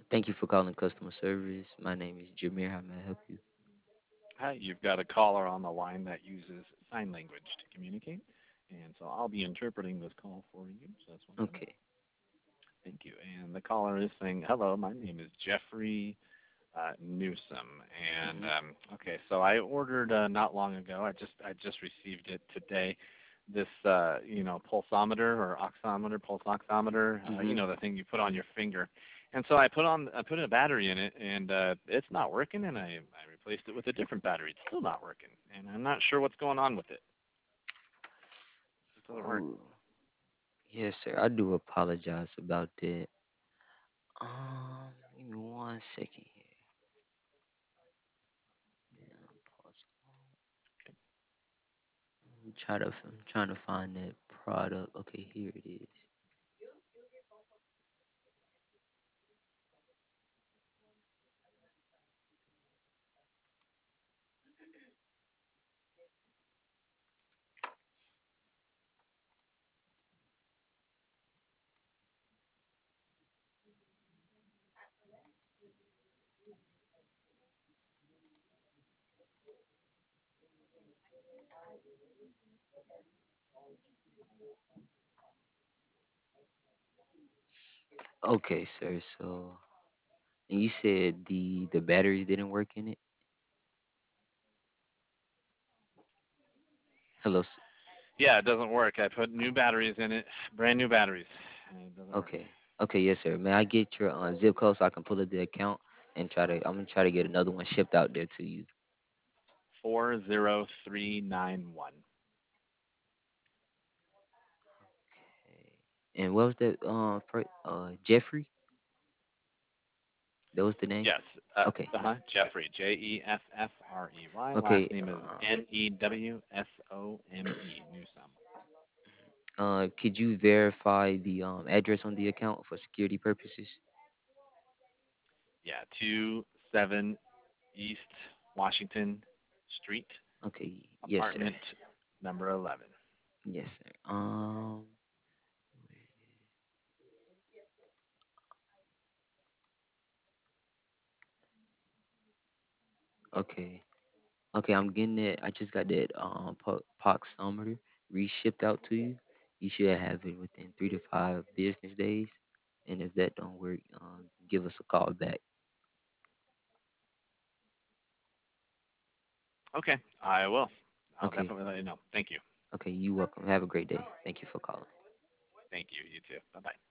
Thank you for calling customer service. My name is Jameer. How may I help you? Hi, you've got a caller on the line that uses sign language to communicate, and so I'll be interpreting this call for you. So that's 1 minute. Okay. Thank you. And the caller is saying, "Hello, my name is Jeffrey Newsom." And hmm okay, so I ordered not long ago. I just received it today. This pulsometer or oximeter, pulse oximeter. hmm The thing you put on your finger. And so I put a battery in it, and it's not working. And I replaced it with a different battery. It's still not working, and I'm not sure what's going on with it. It doesn't work. Oh, yes, sir. I do apologize about that. Give me 1 second here. Yeah, pause. I'm trying to find that product. Okay, here it is. Okay, sir. So, and you said the batteries didn't work in it. Hello. Yeah, it doesn't work. I put new batteries in it, brand new batteries, and it doesn't work. Okay. Okay, yes, sir. May I get your zip code so I can pull up the account and try to? I'm gonna try to get another one shipped out there to you. 40391. Okay. And what was that? Jeffrey. That was the name. Yes. Okay. Jeffrey. Jeffrey. Last Okay. name is Newsome. Newsome. Could you verify the address on the account for security purposes? Yeah. 27 East Washington Street, Okay. Yes, sir. apartment number 11. Yes, sir. Okay. Okay. I'm getting it. I just got that Poxometer reshipped out to you. You should have it within 3 to 5 business days. And if that don't work, give us a call back. Okay. I will. I'll Okay. definitely let you know. Thank you. Okay. You welcome. Have a great day. Thank you for calling. Thank you. You too. Bye bye.